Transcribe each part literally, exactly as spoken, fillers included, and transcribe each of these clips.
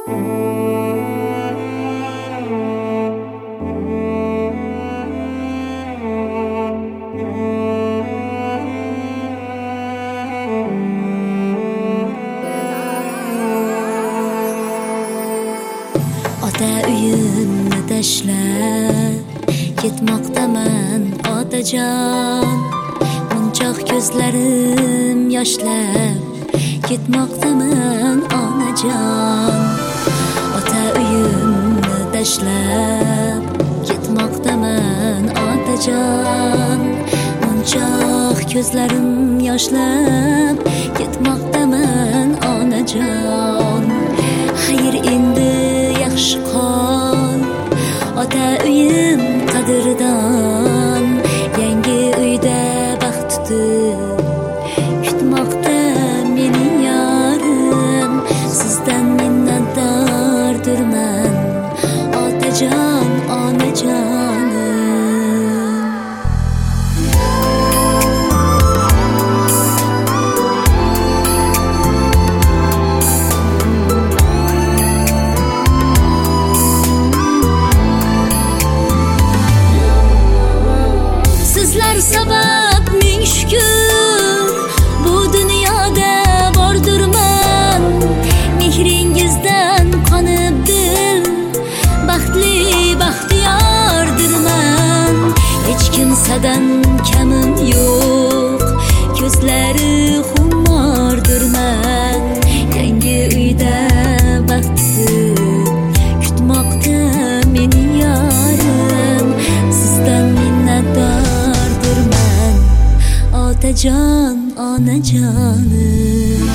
Ota uyimni tashlab ketmoqdaman otajon, munchoq ko'zlarim yoshlab ketmoqdaman onajon. Ota uyimni tashlab ketmoqdaman otajon, munchoq ko'zlarim yoshlab ketmoqdaman onajon. Xayr endi yaxshi qol ota uyim qadrdon, yangi uyda baxt tutib kutmoqda meni yorim. Sizdan minnatdordirman otajon, onajonim. Sabab ming shukr bu dunyoda bordirman, mehringizdan qonib dil baxtli baxtiyordirman. Hech kimsadan kamim yo'q, ko'zlari xumordirman. Yangi uyda baxtli kutmoqda meni yorim. Sizdan minnatdor otajon, onajonim.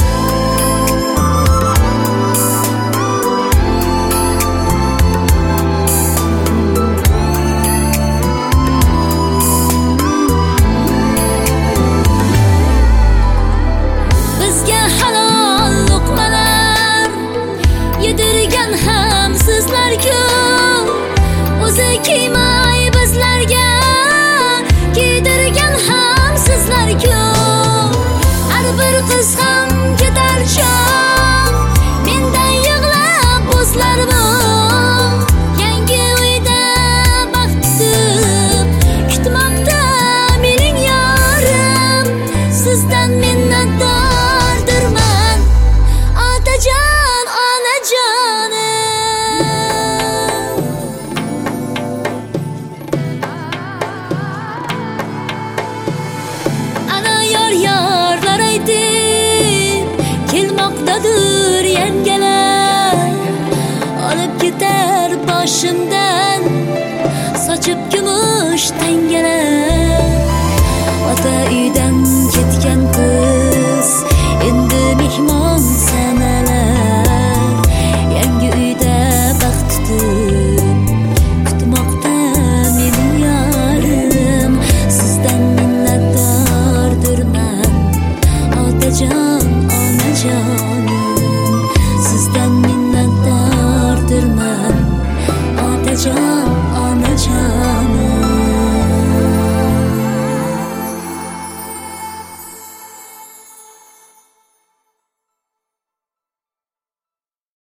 Bizga halol luqmalar yedirgan ham sizlarku, o'zi kiymay bizlarga kiydirgan ham sizlarku. Har bir qiz ham ketar chog' mendan yig'lab bo'zlarmi. Yangi uyda baxt kutib kutmoqda mening yorim. Sizdan minnatdordirman otajon, onajonim. Yorlar aytib kelmoqdadir yangalar, olib ketar boshimdan sochib kumush tangalar. Ota uydan ketgan qiz endi mehmon sanalar, yangi uyda baxt tutib kutmoqda meni yorim. Sizdan otajon, onajonim. Sizdan minnatdordirman otajon,